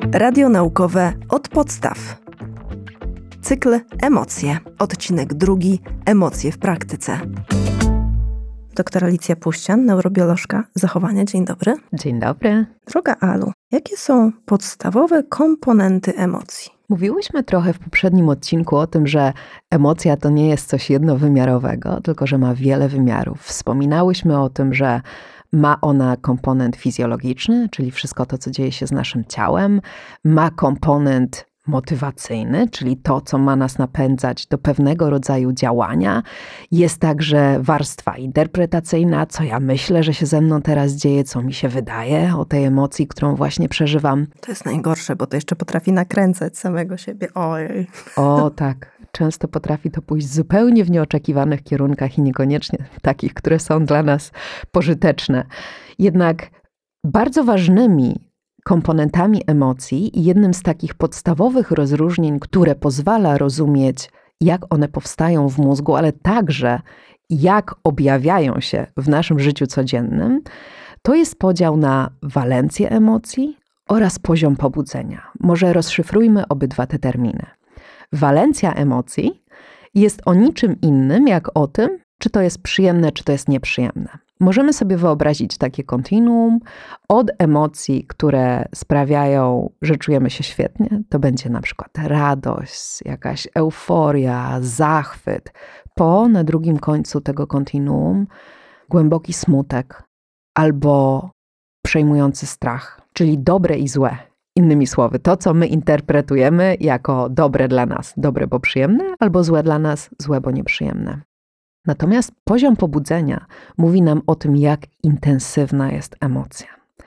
Radio naukowe od podstaw. Cykl Emocje. Odcinek 2. Emocje w praktyce. Doktor Alicja Puścian, neurobiolożka zachowania. Dzień dobry. Dzień dobry. Droga Alu, jakie są podstawowe komponenty emocji? Mówiłyśmy trochę w poprzednim odcinku o tym, że emocja to nie jest coś jednowymiarowego, tylko że ma wiele wymiarów. Wspominałyśmy o tym, że ma ona komponent fizjologiczny, czyli wszystko to, co dzieje się z naszym ciałem. Ma komponent motywacyjny, czyli to, co ma nas napędzać do pewnego rodzaju działania. Jest także warstwa interpretacyjna, co ja myślę, że się ze mną teraz dzieje, co mi się wydaje o tej emocji, którą właśnie przeżywam. To jest najgorsze, bo to jeszcze potrafi nakręcać samego siebie. Ojej. O tak, często potrafi to pójść zupełnie w nieoczekiwanych kierunkach i niekoniecznie takich, które są dla nas pożyteczne. Jednak bardzo ważnymi komponentami emocji i jednym z takich podstawowych rozróżnień, które pozwala rozumieć, jak one powstają w mózgu, ale także jak objawiają się w naszym życiu codziennym, to jest podział na walencję emocji oraz poziom pobudzenia. Może rozszyfrujmy obydwa te terminy. Walencja emocji jest o niczym innym, jak o tym, czy to jest przyjemne, czy to jest nieprzyjemne. Możemy sobie wyobrazić takie kontinuum od emocji, które sprawiają, że czujemy się świetnie. To będzie na przykład radość, jakaś euforia, zachwyt. Na drugim końcu tego kontinuum głęboki smutek albo przejmujący strach, czyli dobre i złe. Innymi słowy, to, co my interpretujemy jako dobre dla nas, dobre, bo przyjemne, albo złe dla nas, złe, bo nieprzyjemne. Natomiast poziom pobudzenia mówi nam o tym, jak intensywna jest emocja.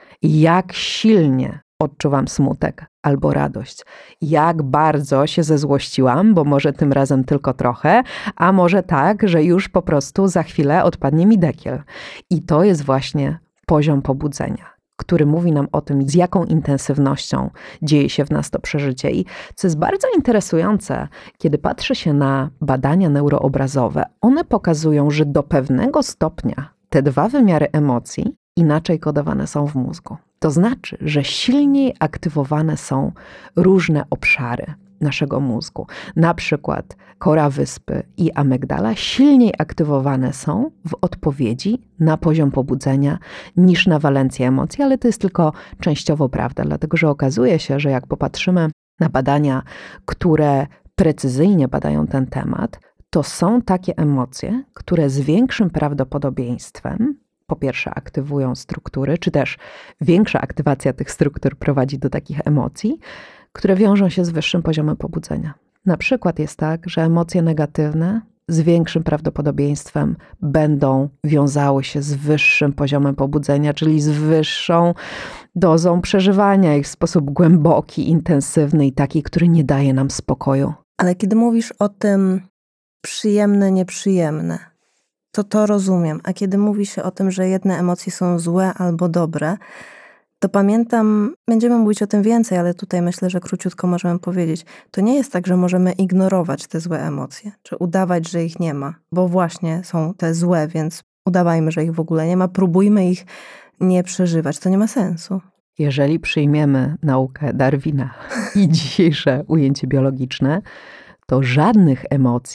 Jak silnie odczuwam smutek albo radość. Jak bardzo się zezłościłam, bo może tym razem tylko trochę, a może tak, że już po prostu za chwilę odpadnie mi dekiel. I to jest właśnie poziom pobudzenia, który mówi nam o tym, z jaką intensywnością dzieje się w nas to przeżycie. I co jest bardzo interesujące, kiedy patrzy się na badania neuroobrazowe, one pokazują, że do pewnego stopnia te dwa wymiary emocji inaczej kodowane są w mózgu. To znaczy, że silniej aktywowane są różne obszary naszego mózgu. Na przykład kora wyspy i amygdala silniej aktywowane są w odpowiedzi na poziom pobudzenia niż na walencję emocji, ale to jest tylko częściowo prawda, dlatego że okazuje się, że jak popatrzymy na badania, które precyzyjnie badają ten temat, to są takie emocje, które z większym prawdopodobieństwem po pierwsze aktywują struktury, czy też większa aktywacja tych struktur prowadzi do takich emocji, które wiążą się z wyższym poziomem pobudzenia. Na przykład jest tak, że emocje negatywne z większym prawdopodobieństwem będą wiązały się z wyższym poziomem pobudzenia, czyli z wyższą dozą przeżywania ich w sposób głęboki, intensywny i taki, który nie daje nam spokoju. Ale kiedy mówisz o tym przyjemne, nieprzyjemne, to rozumiem. A kiedy mówi się o tym, że jedne emocje są złe albo dobre, to pamiętam, będziemy mówić o tym więcej, ale tutaj myślę, że króciutko możemy powiedzieć, to nie jest tak, że możemy ignorować te złe emocje, czy udawać, że ich nie ma, bo właśnie są te złe, więc udawajmy, że ich w ogóle nie ma, próbujmy ich nie przeżywać, to nie ma sensu. Jeżeli przyjmiemy naukę Darwina i dzisiejsze ujęcie biologiczne, to żadnych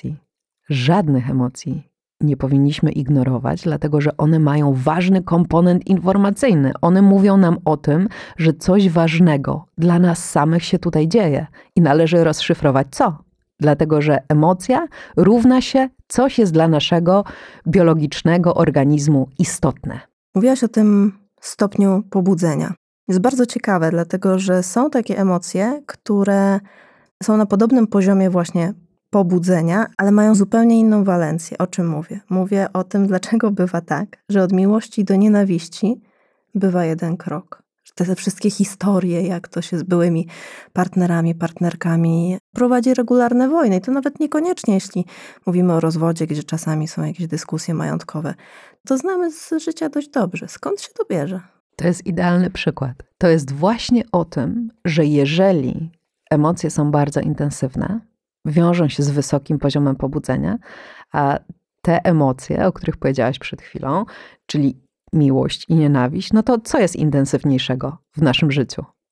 emocji nie powinniśmy ignorować, dlatego że one mają ważny komponent informacyjny. One mówią nam o tym, że coś ważnego dla nas samych się tutaj dzieje i należy rozszyfrować co. Dlatego że emocja równa się coś jest dla naszego biologicznego organizmu istotne. Mówiłaś o tym stopniu pobudzenia. Jest bardzo ciekawe, dlatego że są takie emocje, które są na podobnym poziomie właśnie pobudzenia, ale mają zupełnie inną walencję. O czym mówię? Mówię o tym, dlaczego bywa tak, że od miłości do nienawiści bywa jeden krok. Te wszystkie historie, jak to się z byłymi partnerami, partnerkami prowadzi regularne wojny. I to nawet niekoniecznie, jeśli mówimy o rozwodzie, gdzie czasami są jakieś dyskusje majątkowe. To znamy z życia dość dobrze. Skąd się to bierze? To jest idealny przykład. To jest właśnie o tym, że jeżeli emocje są bardzo intensywne, wiążą się z wysokim poziomem pobudzenia, a te emocje, o których powiedziałaś przed chwilą, czyli miłość i nienawiść, no to co jest intensywniejszego w naszym życiu?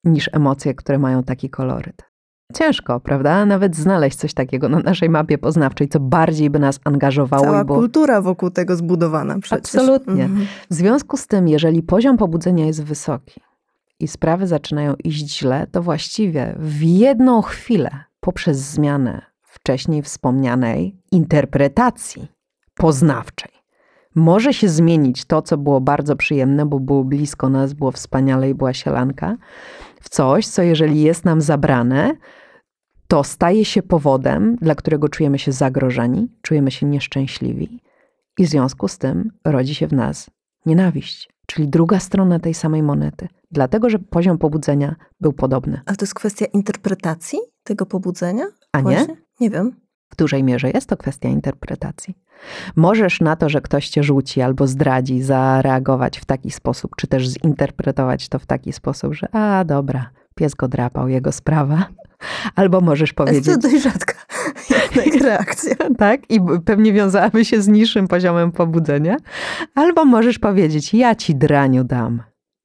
niż emocje, które mają taki koloryt. Ciężko, prawda? Nawet znaleźć coś takiego na naszej mapie poznawczej, co bardziej by nas angażowało. Cała kultura wokół tego zbudowana przecież. Absolutnie. W związku z tym, jeżeli poziom pobudzenia jest wysoki i sprawy zaczynają iść źle, to właściwie w jedną chwilę poprzez zmianę wcześniej wspomnianej interpretacji poznawczej może się zmienić to, co było bardzo przyjemne, bo było blisko nas, było wspaniale i była sielanka, w coś, co jeżeli jest nam zabrane, to staje się powodem, dla którego czujemy się zagrożeni, czujemy się nieszczęśliwi i w związku z tym rodzi się w nas nienawiść, czyli druga strona tej samej monety. Dlatego, że poziom pobudzenia był podobny. Ale to jest kwestia interpretacji tego pobudzenia? A nie? Właśnie? Nie wiem. W dużej mierze jest to kwestia interpretacji. Możesz na to, że ktoś cię rzuci albo zdradzi, zareagować w taki sposób, czy też zinterpretować to w taki sposób, że dobra, pies go drapał, jego sprawa. Albo możesz powiedzieć... Jest to dość rzadka jednak reakcja. Tak, i pewnie wiązałaby się z niższym poziomem pobudzenia. Albo możesz powiedzieć, ja ci draniu dam.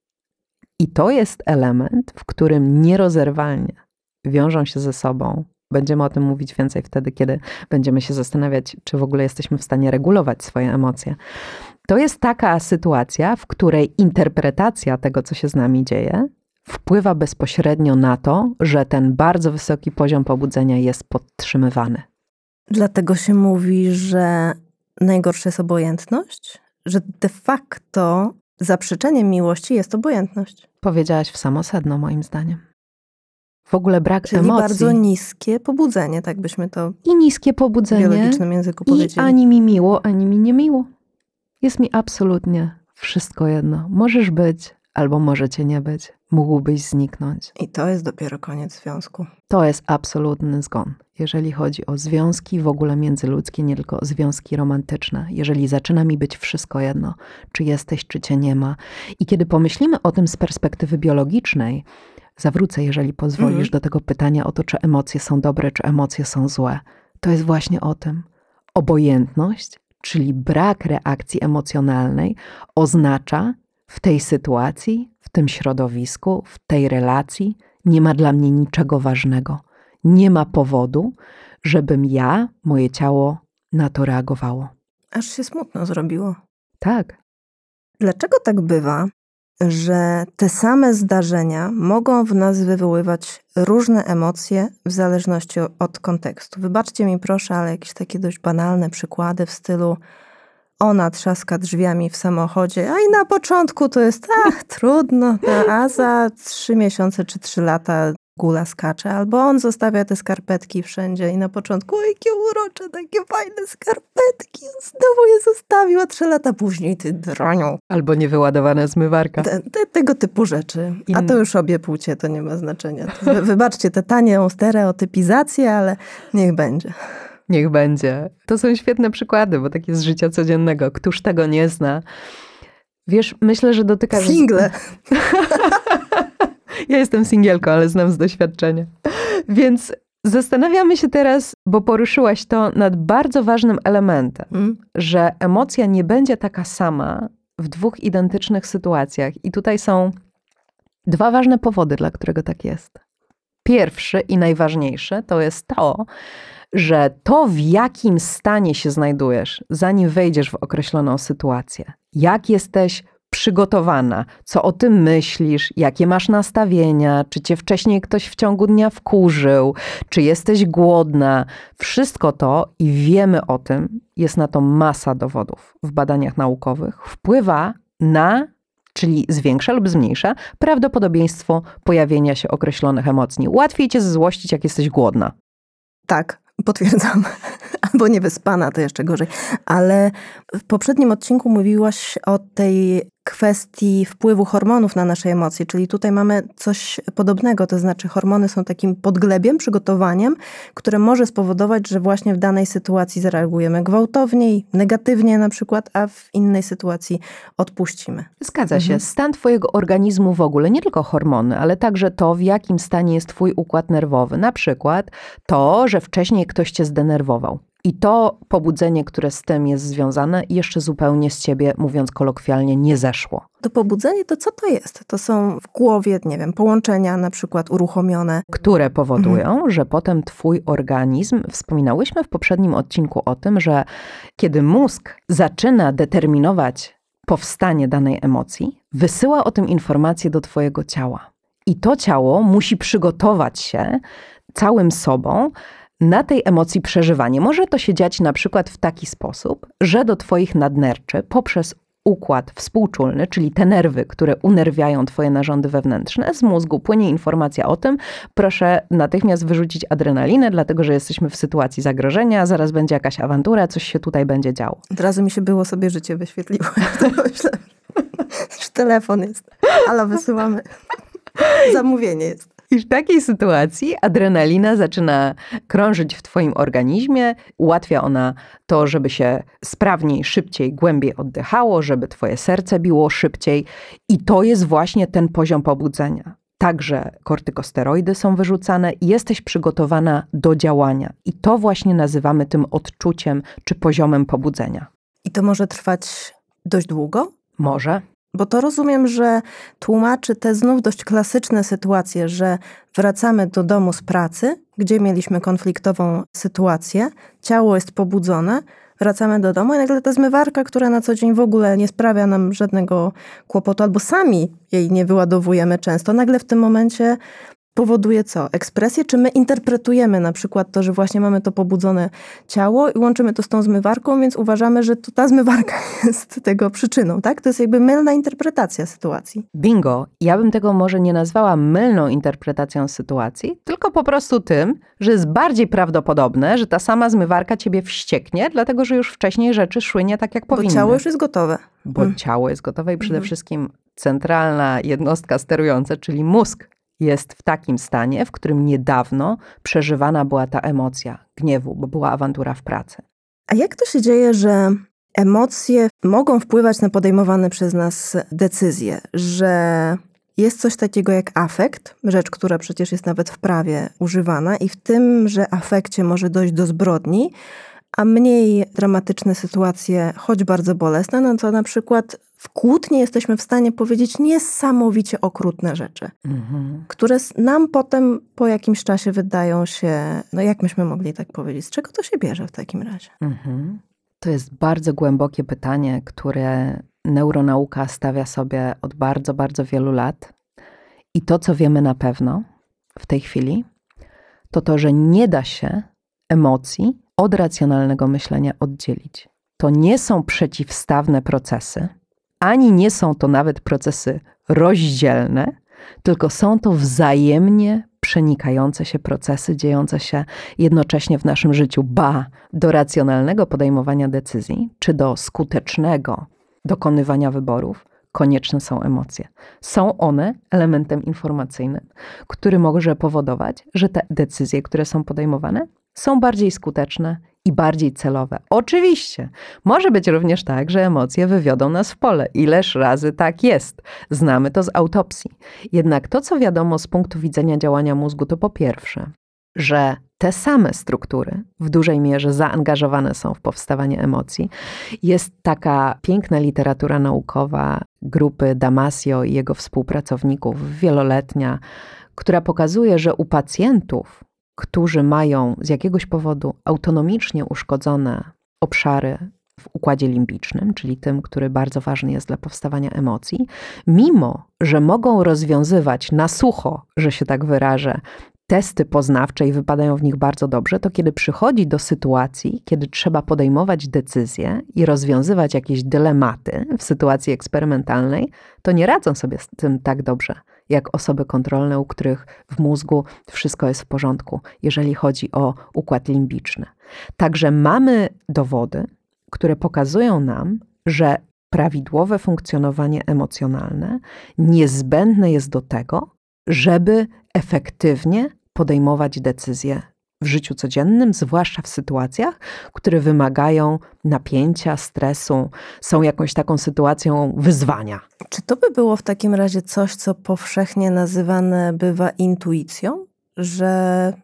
I to jest element, w którym nierozerwalnie wiążą się ze sobą. Będziemy o tym mówić więcej wtedy, kiedy będziemy się zastanawiać, czy w ogóle jesteśmy w stanie regulować swoje emocje. To jest taka sytuacja, w której interpretacja tego, co się z nami dzieje, wpływa bezpośrednio na to, że ten bardzo wysoki poziom pobudzenia jest podtrzymywany. Dlatego się mówi, że najgorsza jest obojętność? Że de facto zaprzeczeniem miłości jest obojętność. Powiedziałaś w samo sedno, moim zdaniem. W ogóle brak Czyli emocji. bardzo niskie pobudzenie, tak byśmy to I niskie pobudzenie. w biologicznym języku powiedzieli. I ani mi miło, ani mi nie miło. Jest mi absolutnie wszystko jedno. Możesz być, albo możecie nie być. Mógłbyś zniknąć. I to jest dopiero koniec związku. To jest absolutny zgon. Jeżeli chodzi o związki w ogóle międzyludzkie, nie tylko o związki romantyczne. Jeżeli zaczyna mi być wszystko jedno, czy jesteś, czy cię nie ma. I kiedy pomyślimy o tym z perspektywy biologicznej, zawrócę, jeżeli pozwolisz, do tego pytania o to, czy emocje są dobre, czy emocje są złe. To jest właśnie o tym. Obojętność, czyli brak reakcji emocjonalnej, oznacza w tej sytuacji, w tym środowisku, w tej relacji nie ma dla mnie niczego ważnego. Nie ma powodu, żebym ja, moje ciało na to reagowało. Aż się smutno zrobiło. Tak. Dlaczego tak bywa, że te same zdarzenia mogą w nas wywoływać różne emocje w zależności od kontekstu? Wybaczcie mi proszę, ale jakieś takie dość banalne przykłady w stylu ona trzaska drzwiami w samochodzie, a i na początku to jest trudno, a za 3 miesiące czy 3 lata gula skacze, albo on zostawia te skarpetki wszędzie i na początku jakie urocze, takie fajne skarpetki, on znowu je zostawił, a 3 lata później ty dronią. Albo niewyładowana zmywarka. Tego typu rzeczy. A to już obie płcie, to nie ma znaczenia. Wybaczcie tę tanią stereotypizację, ale niech będzie. Niech będzie. To są świetne przykłady, bo takie z życia codziennego. Któż tego nie zna? Wiesz, myślę, że dotykasz... Single. Ja jestem singielką, ale znam z doświadczenia. Więc zastanawiamy się teraz, bo poruszyłaś to nad bardzo ważnym elementem, że emocja nie będzie taka sama w 2 identycznych sytuacjach. I tutaj są 2 ważne powody, dla którego tak jest. Pierwszy i najważniejszy to jest to, że to, w jakim stanie się znajdujesz, zanim wejdziesz w określoną sytuację, jak jesteś przygotowana, co o tym myślisz, jakie masz nastawienia, czy cię wcześniej ktoś w ciągu dnia wkurzył, czy jesteś głodna. Wszystko to, i wiemy o tym, jest na to masa dowodów w badaniach naukowych, wpływa na, czyli zwiększa lub zmniejsza, prawdopodobieństwo pojawienia się określonych emocji. Łatwiej cię zezłościć, jak jesteś głodna. Tak, potwierdzam. Albo niewyspana, to jeszcze gorzej. Ale w poprzednim odcinku mówiłaś o tej kwestii wpływu hormonów na nasze emocje, czyli tutaj mamy coś podobnego, to znaczy hormony są takim podglebiem, przygotowaniem, które może spowodować, że właśnie w danej sytuacji zareagujemy gwałtowniej, negatywnie na przykład, a w innej sytuacji odpuścimy. Zgadza się. Stan twojego organizmu w ogóle, nie tylko hormony, ale także to, w jakim stanie jest twój układ nerwowy. Na przykład to, że wcześniej ktoś cię zdenerwował. I to pobudzenie, które z tym jest związane, jeszcze zupełnie z ciebie, mówiąc kolokwialnie, nie zeszło. zeszło. To pobudzenie to co to jest? To są w głowie, nie wiem, połączenia na przykład uruchomione. Które powodują, że potem twój organizm, wspominałyśmy w poprzednim odcinku o tym, że kiedy mózg zaczyna determinować powstanie danej emocji, wysyła o tym informacje do twojego ciała. I to ciało musi przygotować się całym sobą na tej emocji przeżywanie. Może to się dziać na przykład w taki sposób, że do twoich nadnerczy poprzez układ współczulny, czyli te nerwy, które unerwiają twoje narządy wewnętrzne, z mózgu płynie informacja o tym, proszę natychmiast wyrzucić adrenalinę, dlatego że jesteśmy w sytuacji zagrożenia, zaraz będzie jakaś awantura, coś się tutaj będzie działo. Od razu mi się było sobie życie wyświetliło. Myślę, że telefon jest. Halo, wysyłamy. Zamówienie jest. I w takiej sytuacji adrenalina zaczyna krążyć w twoim organizmie, ułatwia ona to, żeby się sprawniej, szybciej, głębiej oddychało, żeby twoje serce biło szybciej i to jest właśnie ten poziom pobudzenia. Także kortykosteroidy są wyrzucane i jesteś przygotowana do działania. I to właśnie nazywamy tym odczuciem czy poziomem pobudzenia. I to może trwać dość długo? Może. Bo to rozumiem, że tłumaczy te znów dość klasyczne sytuacje, że wracamy do domu z pracy, gdzie mieliśmy konfliktową sytuację, ciało jest pobudzone, wracamy do domu i nagle ta zmywarka, która na co dzień w ogóle nie sprawia nam żadnego kłopotu, albo sami jej nie wyładowujemy często, nagle w tym momencie powoduje co? Ekspresję? Czy my interpretujemy na przykład to, że właśnie mamy to pobudzone ciało i łączymy to z tą zmywarką, więc uważamy, że to ta zmywarka jest tego przyczyną, tak? To jest jakby mylna interpretacja sytuacji. Bingo. Ja bym tego może nie nazwała mylną interpretacją sytuacji, tylko po prostu tym, że jest bardziej prawdopodobne, że ta sama zmywarka ciebie wścieknie, dlatego że już wcześniej rzeczy szły nie tak, jak powinny. Bo ciało już jest gotowe. Bo ciało jest gotowe i przede wszystkim centralna jednostka sterująca, czyli mózg, jest w takim stanie, w którym niedawno przeżywana była ta emocja gniewu, bo była awantura w pracy. A jak to się dzieje, że emocje mogą wpływać na podejmowane przez nas decyzje, że jest coś takiego jak afekt, rzecz, która przecież jest nawet w prawie używana i w tym, że afekcie może dojść do zbrodni, a mniej dramatyczne sytuacje, choć bardzo bolesne, no to na przykład w kłótni jesteśmy w stanie powiedzieć niesamowicie okrutne rzeczy, które nam potem po jakimś czasie wydają się, no jak myśmy mogli tak powiedzieć, z czego to się bierze w takim razie? To jest bardzo głębokie pytanie, które neuronauka stawia sobie od bardzo, bardzo wielu lat. I to, co wiemy na pewno w tej chwili, to to, że nie da się emocji od racjonalnego myślenia oddzielić. To nie są przeciwstawne procesy, ani nie są to nawet procesy rozdzielne, tylko są to wzajemnie przenikające się procesy, dziejące się jednocześnie w naszym życiu. Do racjonalnego podejmowania decyzji, czy do skutecznego dokonywania wyborów, konieczne są emocje. Są one elementem informacyjnym, który może powodować, że te decyzje, które są podejmowane, są bardziej skuteczne i bardziej celowe. Oczywiście, może być również tak, że emocje wywiodą nas w pole. Ileż razy tak jest. Znamy to z autopsji. Jednak to, co wiadomo z punktu widzenia działania mózgu, to po pierwsze, że te same struktury w dużej mierze zaangażowane są w powstawanie emocji. Jest taka piękna literatura naukowa grupy Damasio i jego współpracowników, wieloletnia, która pokazuje, że u pacjentów, którzy mają z jakiegoś powodu autonomicznie uszkodzone obszary w układzie limbicznym, czyli tym, który bardzo ważny jest dla powstawania emocji, mimo że mogą rozwiązywać na sucho, że się tak wyrażę, testy poznawcze i wypadają w nich bardzo dobrze, to kiedy przychodzi do sytuacji, kiedy trzeba podejmować decyzje i rozwiązywać jakieś dylematy w sytuacji eksperymentalnej, to nie radzą sobie z tym tak dobrze, jak osoby kontrolne, u których w mózgu wszystko jest w porządku, jeżeli chodzi o układ limbiczny. Także mamy dowody, które pokazują nam, że prawidłowe funkcjonowanie emocjonalne niezbędne jest do tego, żeby efektywnie podejmować decyzje w życiu codziennym, zwłaszcza w sytuacjach, które wymagają napięcia, stresu, są jakąś taką sytuacją wyzwania. Czy to by było w takim razie coś, co powszechnie nazywane bywa intuicją? Że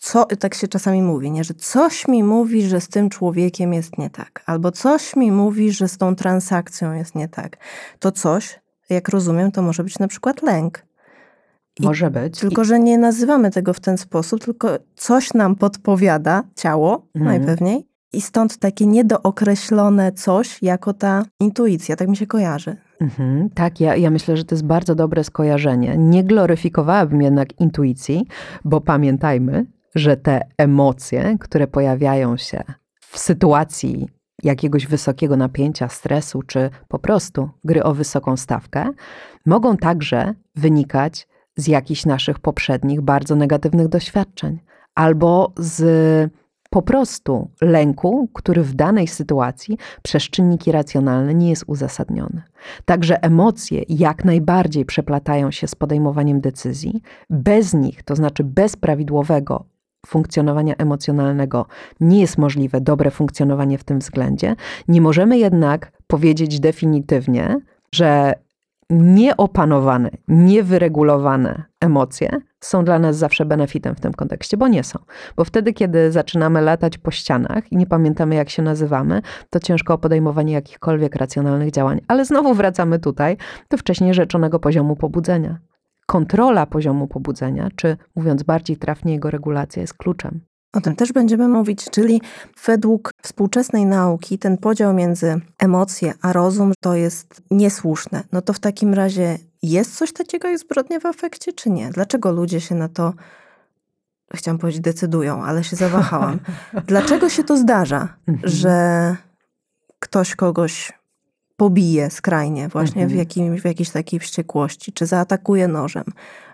tak się czasami mówi, nie? Że coś mi mówi, że z tym człowiekiem jest nie tak. Albo coś mi mówi, że z tą transakcją jest nie tak. To coś, jak rozumiem, to może być na przykład lęk. Może być. Tylko, że nie nazywamy tego w ten sposób, tylko coś nam podpowiada ciało, najpewniej. I stąd takie niedookreślone coś, jako ta intuicja. Tak mi się kojarzy. Tak, ja myślę, że to jest bardzo dobre skojarzenie. Nie gloryfikowałabym jednak intuicji, bo pamiętajmy, że te emocje, które pojawiają się w sytuacji jakiegoś wysokiego napięcia, stresu, czy po prostu gry o wysoką stawkę, mogą także wynikać z jakichś naszych poprzednich, bardzo negatywnych doświadczeń. Albo z po prostu lęku, który w danej sytuacji przez czynniki racjonalne nie jest uzasadniony. Także emocje jak najbardziej przeplatają się z podejmowaniem decyzji. Bez nich, to znaczy bez prawidłowego funkcjonowania emocjonalnego, nie jest możliwe dobre funkcjonowanie w tym względzie. Nie możemy jednak powiedzieć definitywnie, że nieopanowane, niewyregulowane emocje są dla nas zawsze benefitem w tym kontekście, bo nie są. Bo wtedy, kiedy zaczynamy latać po ścianach i nie pamiętamy, jak się nazywamy, to ciężko o podejmowanie jakichkolwiek racjonalnych działań. Ale znowu wracamy tutaj do wcześniej rzeczonego poziomu pobudzenia. Kontrola poziomu pobudzenia, czy mówiąc bardziej trafnie, jego regulacja jest kluczem. O tym też będziemy mówić, czyli według współczesnej nauki ten podział między emocje a rozum to jest niesłuszne. No to w takim razie jest coś takiego jak zbrodnia w afekcie, czy nie? Dlaczego ludzie się na to, chciałam powiedzieć, decydują, ale się zawahałam. Dlaczego się to zdarza, że ktoś kogoś pobije skrajnie właśnie w jakiejś takiej wściekłości, czy zaatakuje nożem,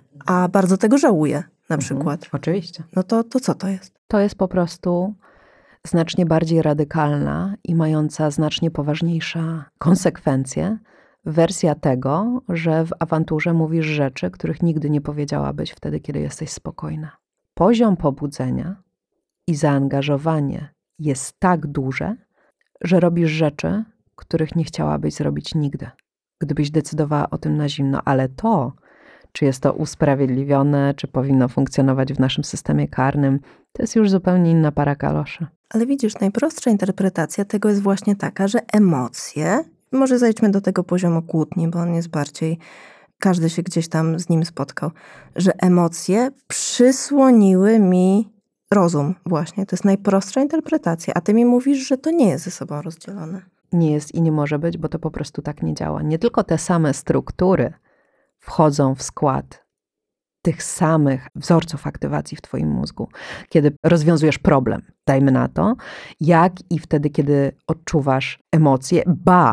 a bardzo tego żałuje na przykład? Oczywiście. No to co to jest? To jest po prostu znacznie bardziej radykalna i mająca znacznie poważniejsze konsekwencje wersja tego, że w awanturze mówisz rzeczy, których nigdy nie powiedziałabyś wtedy, kiedy jesteś spokojna. Poziom pobudzenia i zaangażowanie jest tak duże, że robisz rzeczy, których nie chciałabyś zrobić nigdy, gdybyś decydowała o tym na zimno. Ale to, czy jest to usprawiedliwione, czy powinno funkcjonować w naszym systemie karnym, to jest już zupełnie inna para kaloszy. Ale widzisz, najprostsza interpretacja tego jest właśnie taka, że emocje, może zejdźmy do tego poziomu kłótni, bo on jest bardziej, każdy się gdzieś tam z nim spotkał, że emocje przysłoniły mi rozum właśnie. To jest najprostsza interpretacja, a ty mi mówisz, że to nie jest ze sobą rozdzielone. Nie jest i nie może być, bo to po prostu tak nie działa. Nie tylko te same struktury wchodzą w skład tych samych wzorców aktywacji w twoim mózgu, kiedy rozwiązujesz problem, dajmy na to, jak i wtedy, kiedy odczuwasz emocje,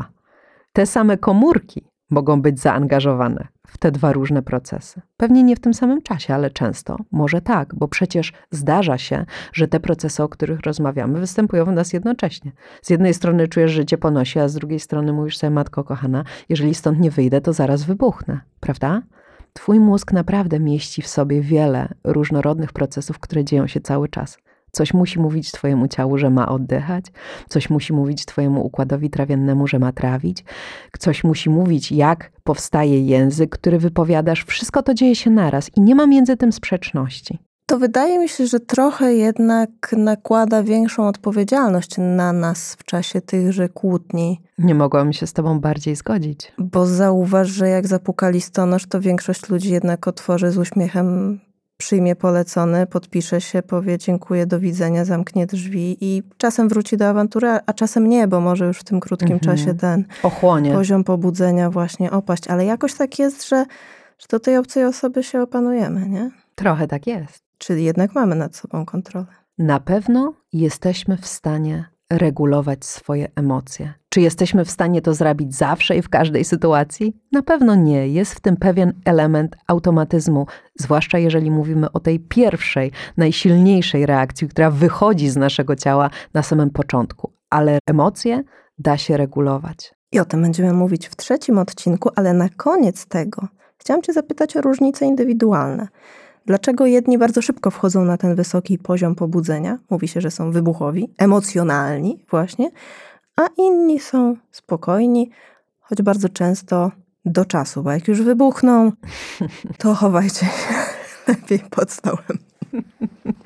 te same komórki mogą być zaangażowane w te dwa różne procesy. Pewnie nie w tym samym czasie, ale często może tak, bo przecież zdarza się, że te procesy, o których rozmawiamy, występują w nas jednocześnie. Z jednej strony czujesz, że cię ponosi, a z drugiej strony mówisz sobie, matko kochana, jeżeli stąd nie wyjdę, to zaraz wybuchnę, prawda? Twój mózg naprawdę mieści w sobie wiele różnorodnych procesów, które dzieją się cały czas. Coś musi mówić twojemu ciału, że ma oddychać. Coś musi mówić twojemu układowi trawiennemu, że ma trawić. Coś musi mówić, jak powstaje język, który wypowiadasz. Wszystko to dzieje się naraz i nie ma między tym sprzeczności. To wydaje mi się, że trochę jednak nakłada większą odpowiedzialność na nas w czasie tychże kłótni. Nie mogłam się z tobą bardziej zgodzić. Bo zauważ, że jak zapuka listonosz, to większość ludzi jednak otworzy z uśmiechem, przyjmie polecony, podpisze się, powie dziękuję, do widzenia, zamknie drzwi i czasem wróci do awantury, a czasem nie, bo może już w tym krótkim czasie ten ochłonie. Poziom pobudzenia właśnie opaść. Ale jakoś tak jest, że do tej obcej osoby się opanujemy, nie? Trochę tak jest. Czyli jednak mamy nad sobą kontrolę. Na pewno jesteśmy w stanie regulować swoje emocje. Czy jesteśmy w stanie to zrobić zawsze i w każdej sytuacji? Na pewno nie. Jest w tym pewien element automatyzmu, zwłaszcza jeżeli mówimy o tej pierwszej, najsilniejszej reakcji, która wychodzi z naszego ciała na samym początku. Ale emocje da się regulować. I o tym będziemy mówić w trzecim odcinku, ale na koniec tego chciałam cię zapytać o różnice indywidualne. Dlaczego jedni bardzo szybko wchodzą na ten wysoki poziom pobudzenia? Mówi się, że są wybuchowi, emocjonalni właśnie, a inni są spokojni, choć bardzo często do czasu, bo jak już wybuchną, to chowajcie się lepiej pod stołem.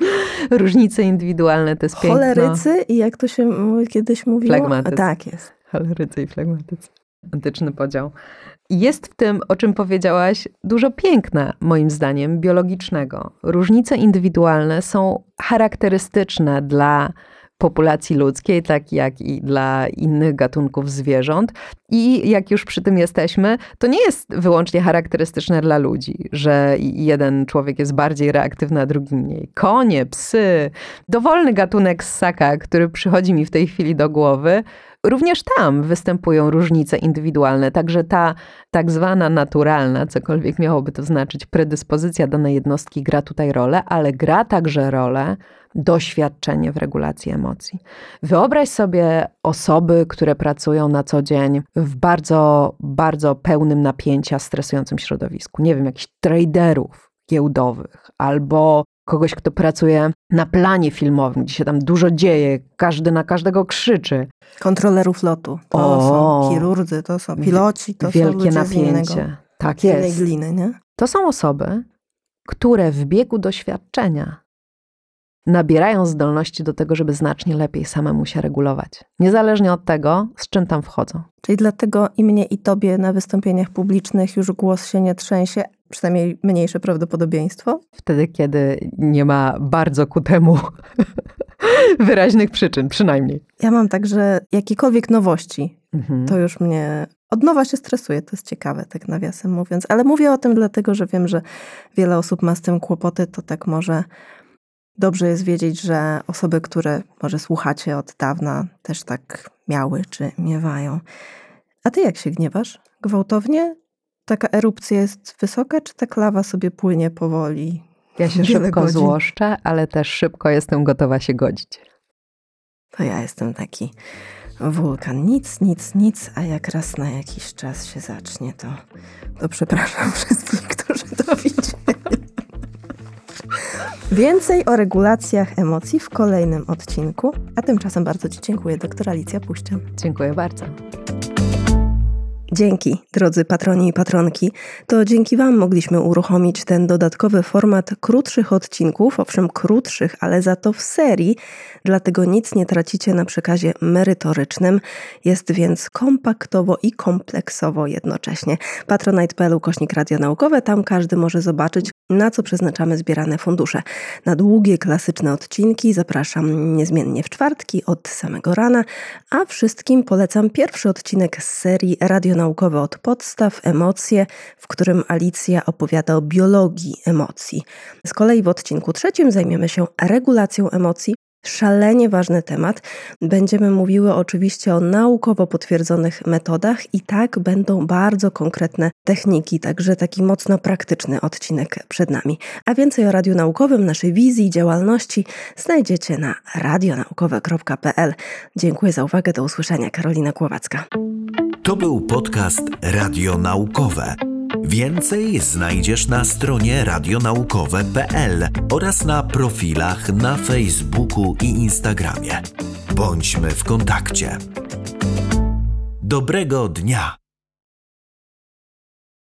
Różnice indywidualne to jest piękno. Cholerycy i jak to się kiedyś mówiło? Flegmatycy. Tak jest. Cholerycy i flegmatycy. Antyczny podział. Jest w tym, o czym powiedziałaś, dużo piękna, moim zdaniem, biologicznego. Różnice indywidualne są charakterystyczne dla populacji ludzkiej, tak jak i dla innych gatunków zwierząt. I jak już przy tym jesteśmy, to nie jest wyłącznie charakterystyczne dla ludzi, że jeden człowiek jest bardziej reaktywny, a drugi mniej. Konie, psy, dowolny gatunek ssaka, który przychodzi mi w tej chwili do głowy, również tam występują różnice indywidualne. Także ta tak zwana naturalna, cokolwiek miałoby to znaczyć, predyspozycja danej jednostki gra tutaj rolę, ale gra także rolę doświadczenie w regulacji emocji. Wyobraź sobie osoby, które pracują na co dzień w bardzo, bardzo pełnym napięcia, stresującym środowisku. Nie wiem, jakichś traderów giełdowych albo kogoś, kto pracuje na planie filmowym, gdzie się tam dużo dzieje, każdy na każdego krzyczy. Kontrolerów lotu. To są chirurdzy, to są piloci, to wielkie są ludzie napięcie. Tak jest. Gliny, nie? To są osoby, które w biegu doświadczenia nabierają zdolności do tego, żeby znacznie lepiej samemu się regulować. Niezależnie od tego, z czym tam wchodzą. Czyli dlatego i mnie, i tobie na wystąpieniach publicznych już głos się nie trzęsie, przynajmniej mniejsze prawdopodobieństwo? Wtedy, kiedy nie ma bardzo ku temu wyraźnych przyczyn, przynajmniej. Ja mam tak, że jakiekolwiek nowości, to już mnie od nowa się stresuje. To jest ciekawe, tak nawiasem mówiąc. Ale mówię o tym dlatego, że wiem, że wiele osób ma z tym kłopoty, to tak może dobrze jest wiedzieć, że osoby, które może słuchacie od dawna, też tak miały czy miewają. A ty jak się gniewasz? Gwałtownie? Taka erupcja jest wysoka, czy ta lawa sobie płynie powoli? Ja się szybko złoszczę, ale też szybko jestem gotowa się godzić. To ja jestem taki wulkan. Nic, a jak raz na jakiś czas się zacznie, to przepraszam wszystkich, którzy to widzieli. Więcej o regulacjach emocji w kolejnym odcinku, a tymczasem bardzo ci dziękuję, doktor Alicja Puścian. Dziękuję bardzo. Dzięki, drodzy patroni i patronki. To dzięki wam mogliśmy uruchomić ten dodatkowy format krótszych odcinków, owszem krótszych, ale za to w serii, dlatego nic nie tracicie na przekazie merytorycznym. Jest więc kompaktowo i kompleksowo jednocześnie. Patronite.pl/Radio Naukowe, tam każdy może zobaczyć, na co przeznaczamy zbierane fundusze. Na długie, klasyczne odcinki zapraszam niezmiennie w czwartki od samego rana, a wszystkim polecam pierwszy odcinek z serii radionaukowe od podstaw, emocje, w którym Alicja opowiada o biologii emocji. Z kolei w odcinku trzecim zajmiemy się regulacją emocji. Szalenie ważny temat. Będziemy mówiły oczywiście o naukowo potwierdzonych metodach i tak będą bardzo konkretne techniki, także taki mocno praktyczny odcinek przed nami. A więcej o Radiu Naukowym, naszej wizji i działalności znajdziecie na radionaukowe.pl. Dziękuję za uwagę, do usłyszenia. Karolina Głowacka. To był podcast Radio Naukowe. Więcej znajdziesz na stronie radionaukowe.pl oraz na profilach na Facebooku i Instagramie. Bądźmy w kontakcie. Dobrego dnia!